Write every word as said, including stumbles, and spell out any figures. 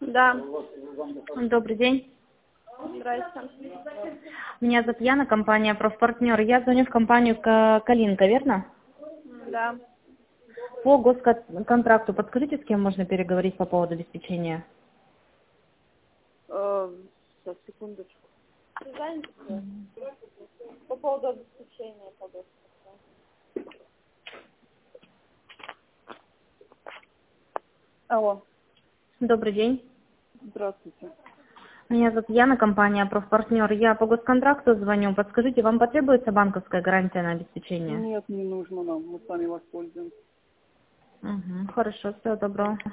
Да. Добрый день. Здравствуйте. Меня зовут Яна, компания «Профпартнер». Я звоню в компанию Ка- «Калинка», верно? Да. По госконтракту подскажите, с кем можно переговорить по поводу обеспечения? Э, сейчас, секундочку. Занято? По поводу обеспечения, пожалуйста. Алло. Добрый день. Здравствуйте. Меня зовут Яна, компания «Профпартнер». Я по госконтракту звоню. Подскажите, вам потребуется банковская гарантия на обеспечение? Нет, не нужно нам. Мы сами воспользуемся. Угу, хорошо, всего доброго.